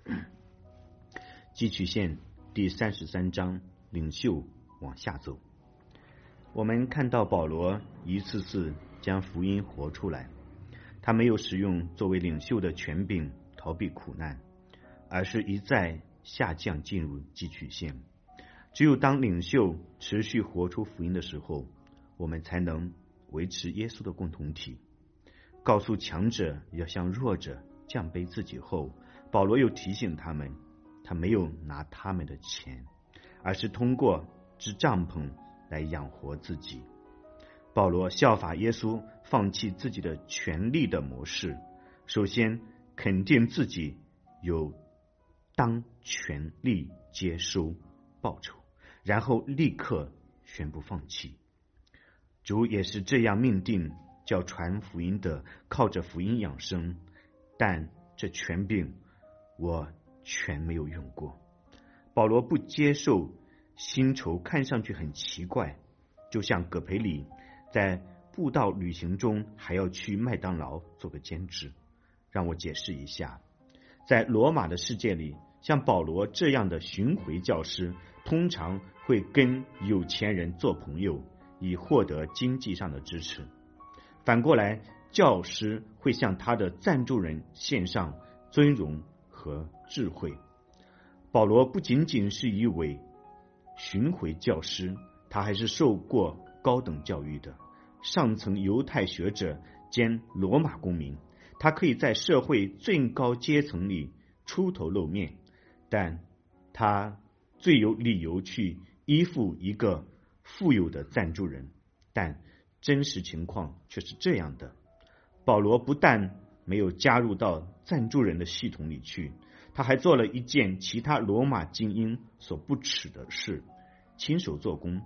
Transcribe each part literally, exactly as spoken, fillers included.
记曲线第三十三章，领袖往下走。我们看到保罗一次次将福音活出来，他没有使用作为领袖的权柄逃避苦难，而是一再下降进入记曲线。只有当领袖持续活出福音的时候，我们才能维持耶稣的共同体。告诉强者要向弱者降卑自己后，保罗又提醒他们，他没有拿他们的钱，而是通过织帐篷来养活自己。保罗效法耶稣，放弃自己的权力的模式，首先肯定自己有当权力接收报酬，然后立刻宣布放弃。主也是这样命定，叫传福音的靠着福音养生，但这权柄我全没有用过。保罗不接受薪酬看上去很奇怪，就像葛培理在布道旅行中还要去麦当劳做个兼职。让我解释一下，在罗马的世界里，像保罗这样的巡回教师通常会跟有钱人做朋友，以获得经济上的支持。反过来，教师会向他的赞助人献上尊荣和智慧。保罗不仅仅是一位巡回教师，他还是受过高等教育的上层犹太学者兼罗马公民，他可以在社会最高阶层里出头露面，但他最有理由去依附一个富有的赞助人。但真实情况却是这样的，保罗不但没有加入到赞助人的系统里去，他还做了一件其他罗马精英所不耻的事，亲手做工。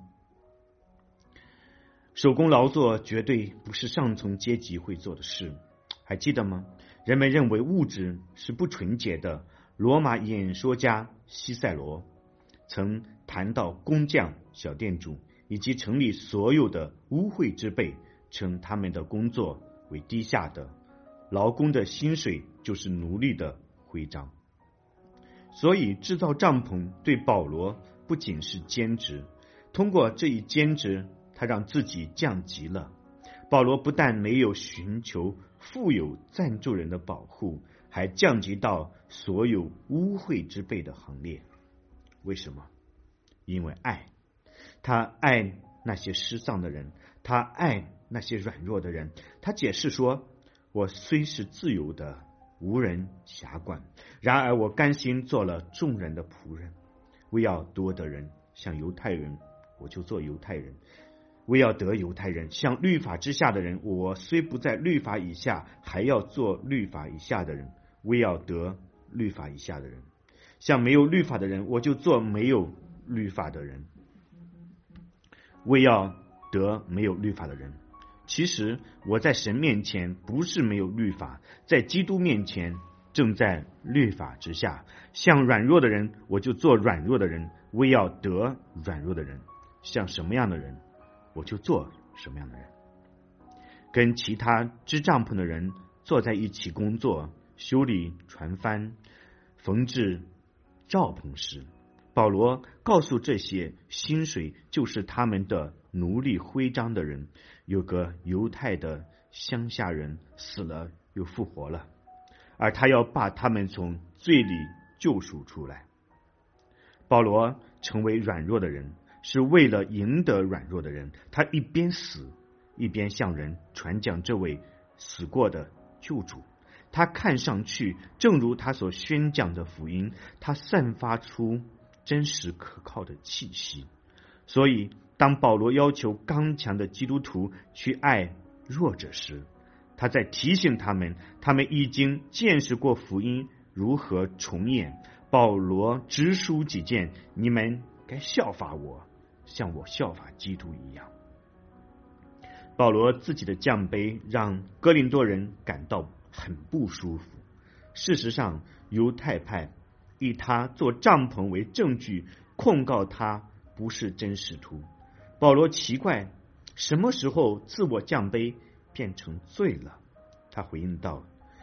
手工劳作绝对不是上层阶级会做的事，还记得吗？人们认为物质是不纯洁的，罗马演说家西塞罗曾谈到工匠、小店主以及城里所有的污秽之辈，称他们的工作为低下的，劳工的薪水就是奴隶的徽章。所以制造帐篷对保罗不仅是兼职，通过这一兼职，他让自己降级了。保罗不但没有寻求富有赞助人的保护，还降级到所有污秽之辈的行列。为什么？因为爱。他爱那些失丧的人，他爱那些软弱的人。他解释说，我虽是自由的，无人辖管，然而我甘心做了众人的仆人。为要多得人，像犹太人，我就做犹太人；为要得犹太人，像律法之下的人，我虽不在律法以下，还要做律法以下的人；为要得律法以下的人，像没有律法的人，我就做没有律法的人；为要得没有律法的人。其实我在神面前不是没有律法，在基督面前正在律法之下。像软弱的人，我就做软弱的人；为要得软弱的人，像什么样的人，我就做什么样的人。跟其他织帐篷的人坐在一起工作，修理船帆，缝制罩棚时，保罗告诉这些薪水就是他们的奴隶徽章的人，有个犹太的乡下人死了又复活了，而他要把他们从罪里救赎出来。保罗成为软弱的人，是为了赢得软弱的人。他一边死，一边向人传讲这位死过的救主。他看上去正如他所宣讲的福音，他散发出真实可靠的气息。所以当保罗要求刚强的基督徒去爱弱者时，他在提醒他们，他们已经见识过福音如何重演。保罗直抒己见，你们该效法我，像我效法基督一样。保罗自己的降卑让哥林多人感到很不舒服。事实上，犹太派以他做帐篷为证据，控告他不是真使徒。保罗奇怪，什么时候自我降卑变成罪了？他回应道，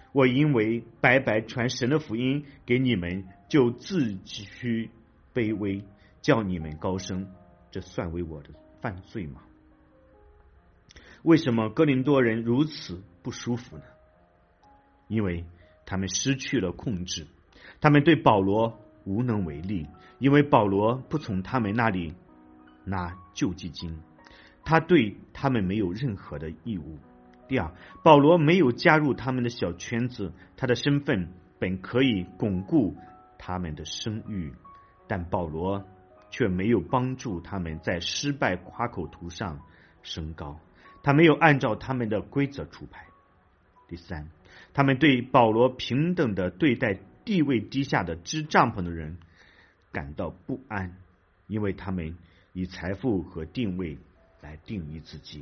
我因为白白传神的福音给你们，就自屈卑微，叫你们高升，这算为我的犯罪吗？为什么哥林多人如此不舒服呢？因为他们失去了控制，他们对保罗无能为力，因为保罗不从他们那里拿救济金，他对他们没有任何的义务。第二，保罗没有加入他们的小圈子，他的身份本可以巩固他们的声誉，但保罗却没有帮助他们在失败夸口图上升高，他没有按照他们的规则出牌。第三，他们对保罗平等的对待地位低下的支帐篷的人感到不安，因为他们以财富和定位来定义自己。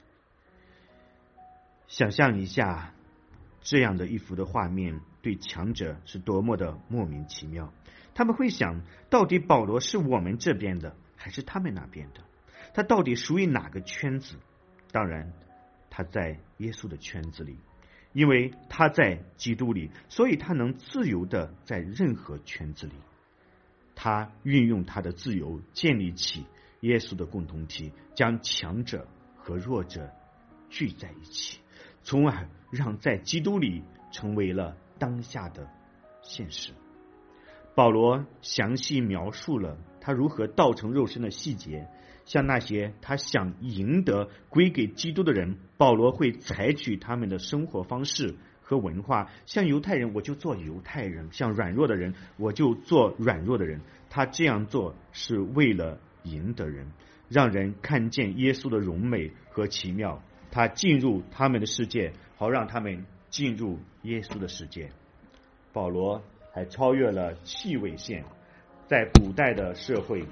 想象一下这样的一幅的画面，对强者是多么的莫名其妙。他们会想，到底保罗是我们这边的还是他们那边的？他到底属于哪个圈子？当然他在耶稣的圈子里，因为他在基督里，所以他能自由的在任何圈子里。他运用他的自由建立起耶稣的共同体，将强者和弱者聚在一起，从而让在基督里成为了当下的现实。保罗详细描述了他如何道成肉身的细节，像那些他想赢得归给基督的人，保罗会采取他们的生活方式和文化，像犹太人我就做犹太人，像软弱的人我就做软弱的人。他这样做是为了赢得人，让人看见耶稣的荣美和奇妙，他进入他们的世界，好让他们进入耶稣的世界。保罗还超越了气味线。在古代的社会，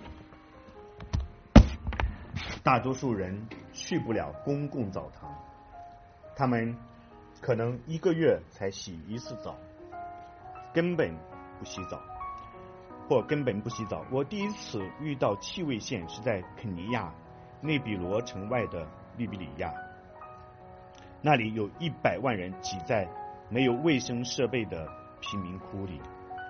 大多数人去不了公共澡堂，他们可能一个月才洗一次澡，根本不洗澡，或根本不洗澡。我第一次遇到气味线是在肯尼亚内比罗城外的利比里亚，那里有一百万人挤在没有卫生设备的贫民窟里。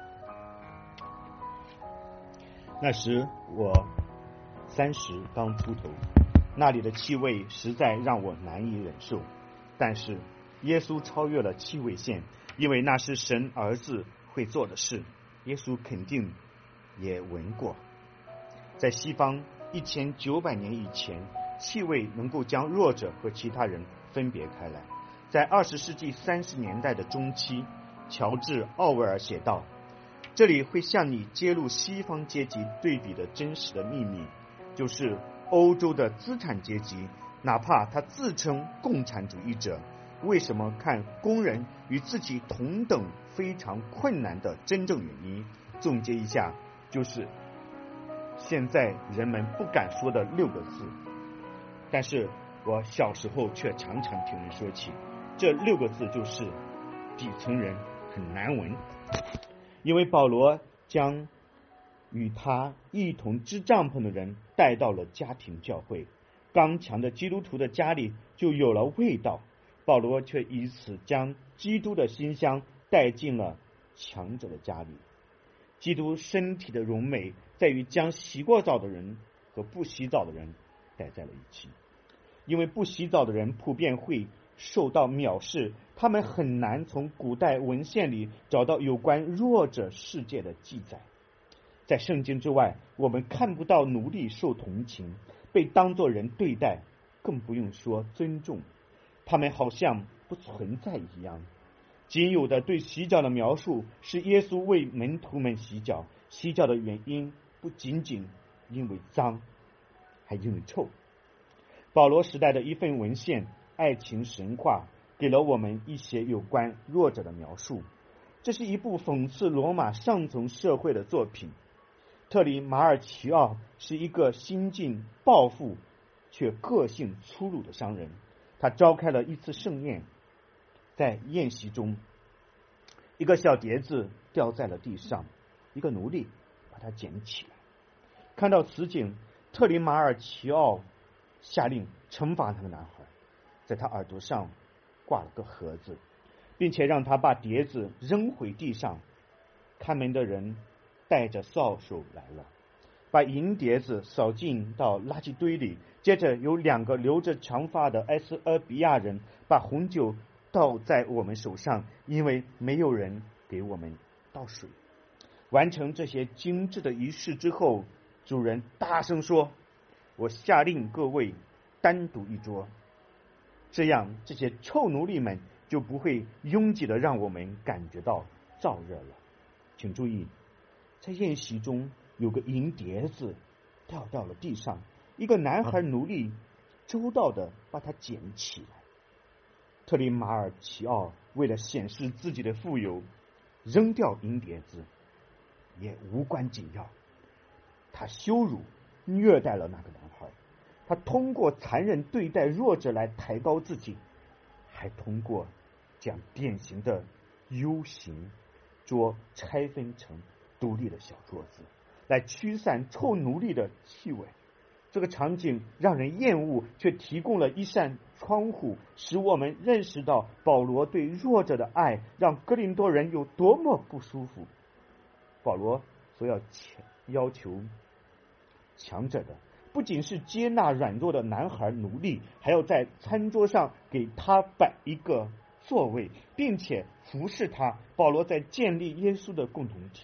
那时我三十刚出头，那里的气味实在让我难以忍受。但是耶稣超越了气味线，因为那是神儿子会做的事，耶稣肯定也闻过。在西方一千九百年以前，气味能够将弱者和其他人分别开来。在二十世纪三十年代的中期，乔治·奥威尔写道，这里会向你揭露西方阶级对比的真实的秘密，就是欧洲的资产阶级，哪怕他自称共产主义者，为什么看工人与自己同等非常困难的真正原因。总结一下，就是现在人们不敢说的六个字，但是我小时候却常常听人说起，这六个字就是底层人很难闻。因为保罗将与他一同支帐篷的人带到了家庭教会，刚强的基督徒的家里就有了味道，保罗却以此将基督的馨香带进了强者的家里。基督身体的荣美在于将洗过澡的人和不洗澡的人带在了一起，因为不洗澡的人普遍会受到藐视，他们很难从古代文献里找到有关弱者世界的记载。在圣经之外，我们看不到奴隶受同情，被当作人对待，更不用说尊重，他们好像不存在一样。仅有的对洗脚的描述是耶稣为门徒们洗脚，洗脚的原因不仅仅因为脏，还因为臭。保罗时代的一份文献《爱情神话》给了我们一些有关弱者的描述。这是一部讽刺罗马上层社会的作品。特里马尔奇奥是一个心境暴富却个性粗鲁的商人，他召开了一次盛宴，在宴席中，一个小碟子掉在了地上，一个奴隶把它捡起来。看到此景，特里马尔奇奥下令惩罚那个男孩，在他耳朵上挂了个盒子， 并且让他把碟子扔回地上。看门的人带着扫帚来了，把银碟子扫进到垃圾堆里。接着有两个留着长发的埃塞俄比亚人把红酒倒在我们手上，因为没有人给我们倒水。完成这些精致的仪式之后，主人大声说：我下令各位单独一桌，这样这些臭奴隶们就不会拥挤的让我们感觉到燥热了。请注意，在宴席中有个银碟子掉到了地上，一个男孩奴隶周到的把它捡起来。特里马尔奇奥为了显示自己的富有，扔掉银碟子也无关紧要。他羞辱虐待了那个男孩，他通过残忍对待弱者来抬高自己，还通过将典型的 U 型桌拆分成独立的小桌子，来驱散臭奴隶的气味。这个场景让人厌恶，却提供了一扇窗户，使我们认识到保罗对弱者的爱让哥林多人有多么不舒服。保罗所要要求强者的不仅是接纳软弱的男孩奴隶，还要在餐桌上给他摆一个座位，并且服侍他。保罗在建立耶稣的共同体。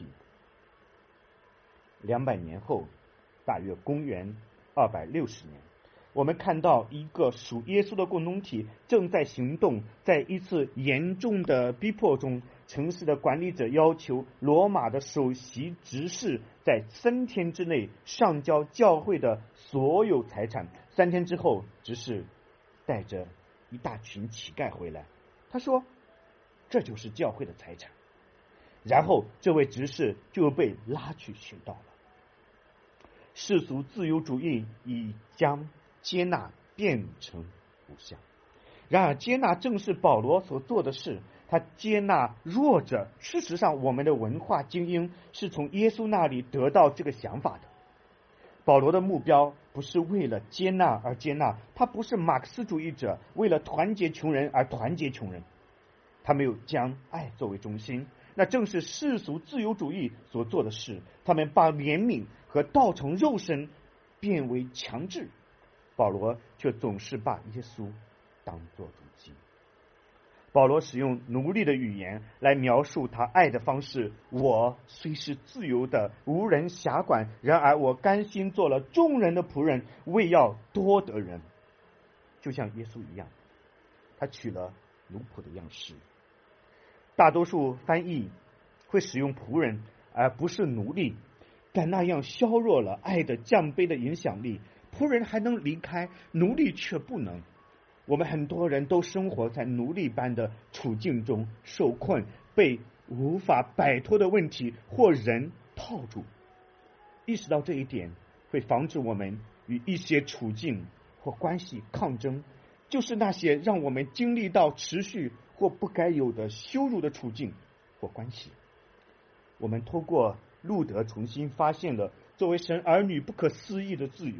两百年后，大约公元二百六十年，我们看到一个属耶稣的共同体正在行动。在一次严重的逼迫中，城市的管理者要求罗马的首席执事在三天之内上交教会的所有财产。三天之后，执事带着一大群乞丐回来，他说这就是教会的财产。然后这位执事就被拉去殉道了。世俗自由主义已将接纳变成无效。然而接纳正是保罗所做的事，他接纳弱者。事实上，我们的文化精英是从耶稣那里得到这个想法的。保罗的目标不是为了接纳而接纳，他不是马克思主义者，为了团结穷人而团结穷人。他没有将爱作为中心，那正是世俗自由主义所做的事。他们把怜悯和道成肉身变为强制，保罗却总是把耶稣当作主基。保罗使用奴隶的语言来描述他爱的方式：我虽是自由的，无人辖管，然而我甘心做了众人的仆人，为要多得人。就像耶稣一样，他取了奴仆的样式。大多数翻译会使用仆人而不是奴隶，但那样削弱了爱的降卑的影响力。仆人还能离开，奴隶却不能。我们很多人都生活在奴隶般的处境中，受困，被无法摆脱的问题或人套住。意识到这一点，会防止我们与一些处境或关系抗争，就是那些让我们经历到持续或不该有的羞辱的处境或关系。我们透过路德重新发现了作为神儿女不可思议的自由。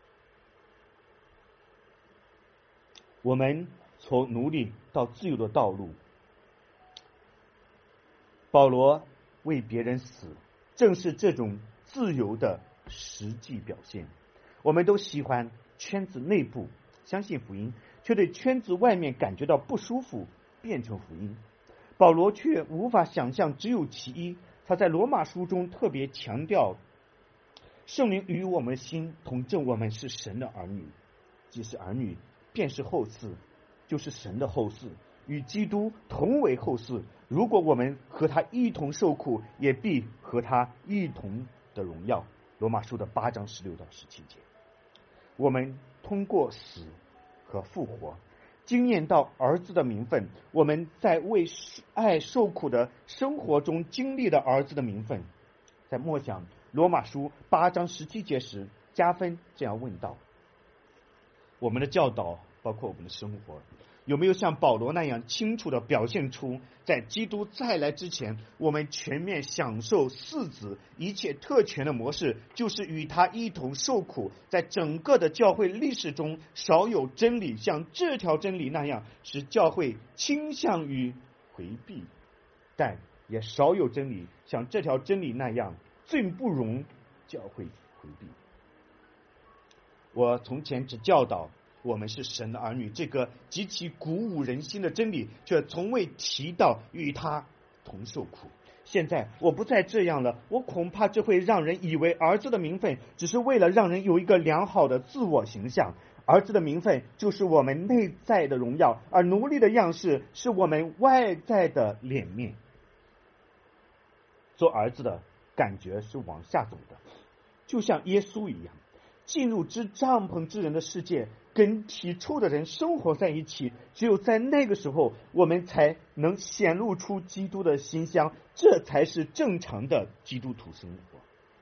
我们从奴隶到自由的道路，保罗为别人死，正是这种自由的实际表现。我们都喜欢圈子内部相信福音，却对圈子外面感觉到不舒服，变成福音。保罗却无法想象只有其一。他在罗马书中特别强调，圣灵与我们的心同证我们是神的儿女，既是儿女，便是后嗣，就是神的后嗣，与基督同为后嗣。如果我们和他一同受苦，也必和他一同的荣耀。罗马书的八章十六到十七节。我们通过死和复活经验到儿子的名分，我们在为爱受苦的生活中经历了儿子的名分。在默想罗马书八章十七节时，加分这样问道：我们的教导包括我们的生活，有没有像保罗那样清楚地表现出在基督再来之前，我们全面享受嗣子一切特权的模式，就是与他一同受苦。在整个的教会历史中，少有真理像这条真理那样使教会倾向于回避，但也少有真理像这条真理那样最不容教会回避。我从前只教导我们是神的儿女这个极其鼓舞人心的真理，却从未提到与他同受苦。现在我不再这样了，我恐怕这会让人以为儿子的名分只是为了让人有一个良好的自我形象。儿子的名分就是我们内在的荣耀，而奴隶的样式是我们外在的脸面。做儿子的感觉是往下走的，就像耶稣一样，进入支帐篷之人的世界，跟体臭的人生活在一起，只有在那个时候，我们才能显露出基督的馨香，这才是正常的基督徒生活。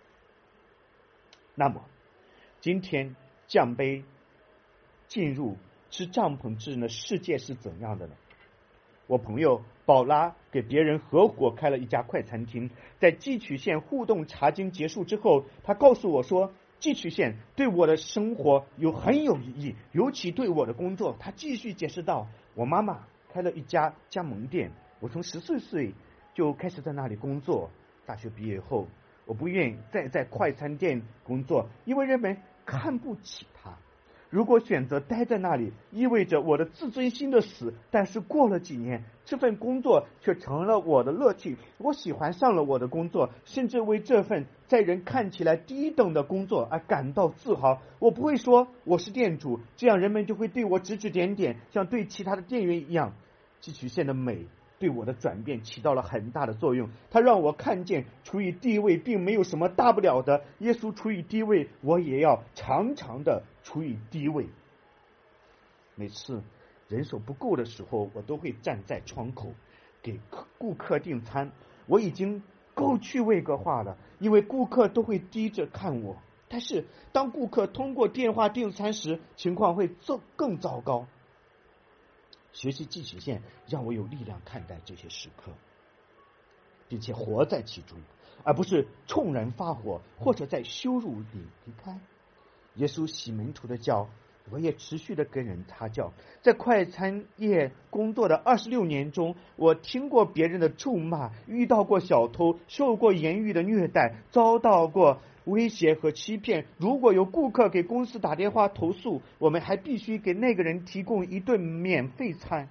那么，今天降杯进入支帐篷之人的世界是怎样的呢？我朋友宝拉给别人合伙开了一家快餐厅，在汲取县互动茶经结束之后，他告诉我说，汲取县对我的生活有很有意义，尤其对我的工作。他继续解释道，我妈妈开了一家加盟店，我从十四岁就开始在那里工作。大学毕业后，我不愿意再在快餐店工作，因为人们看不起他。如果选择待在那里，意味着我的自尊心的死。但是过了几年，这份工作却成了我的乐趣，我喜欢上了我的工作，甚至为这份在人看起来低等的工作而感到自豪。我不会说我是店主，这样人们就会对我指指点点，像对其他的店员一样。汲取县的美对我的转变起到了很大的作用，它让我看见处于地位并没有什么大不了的。耶稣处于低位，我也要常常的处于低位。每次人手不够的时候，我都会站在窗口给顾客订餐。我已经够趣味个化了，因为顾客都会低着看我。但是当顾客通过电话订餐时，情况会更糟糕。学习汲取县让我有力量看待这些时刻，并且活在其中，而不是冲人发火或者在羞辱里离开。耶稣洗门徒的脚，我也持续的跟人擦脚。在快餐业工作的二十六年中，我听过别人的咒骂，遇到过小偷，受过言语的虐待，遭到过威胁和欺骗。如果有顾客给公司打电话投诉，我们还必须给那个人提供一顿免费餐。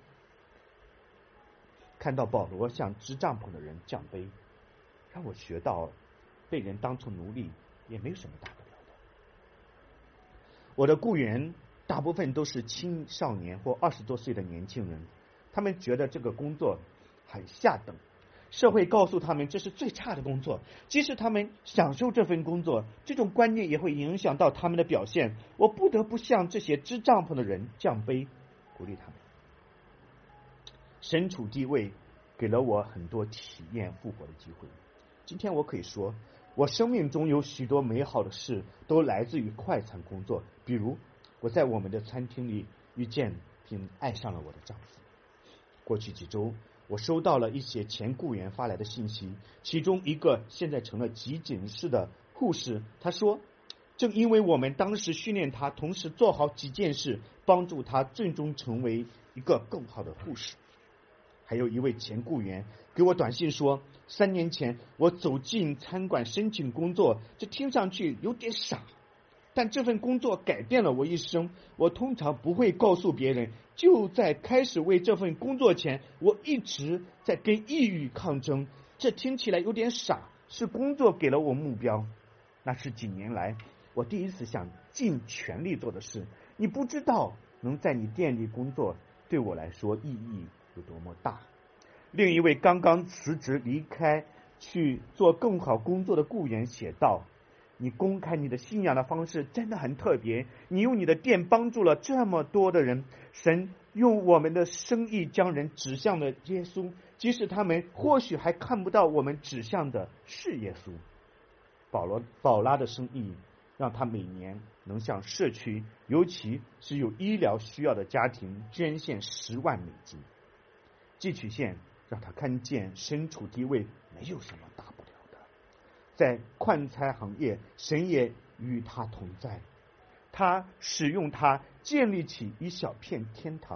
看到保罗向支帐篷的人降杯，让我学到被人当成奴隶也没有什么大不了的。我的雇员大部分都是青少年或二十多岁的年轻人，他们觉得这个工作很下等，社会告诉他们这是最差的工作，即使他们享受这份工作，这种观念也会影响到他们的表现。我不得不向这些支帐篷的人降杯，鼓励他们。身处地位给了我很多体验复活的机会。今天我可以说，我生命中有许多美好的事都来自于快餐工作。比如我在我们的餐厅里遇见并爱上了我的丈夫。过去几周我收到了一些前雇员发来的信息，其中一个现在成了急诊室的护士，他说正因为我们当时训练他同时做好几件事，帮助他最终成为一个更好的护士。还有一位前雇员给我短信说，三年前我走进餐馆申请工作，这听上去有点傻，但这份工作改变了我一生。我通常不会告诉别人，就在开始为这份工作前，我一直在跟抑郁抗争。这听起来有点傻，是工作给了我目标。那是几年来我第一次想尽全力做的事。你不知道能在你店里工作对我来说意义有多么大。另一位刚刚辞职离开去做更好工作的雇员写道，你公开你的信仰的方式真的很特别，你用你的店帮助了这么多的人。神用我们的生意将人指向了耶稣，即使他们或许还看不到我们指向的是耶稣。保罗宝拉的生意让他每年能向社区，尤其是有医疗需要的家庭捐献十万美金。汲取县让他看见身处低位没有什么大不了的。在快餐行业，神也与他同在，他使用他建立起一小片天堂。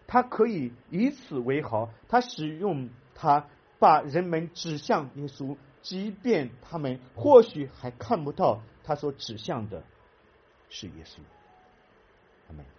他可以以此为豪，他使用他把人们指向耶稣，即便他们或许还看不到他所指向的是耶稣。阿们。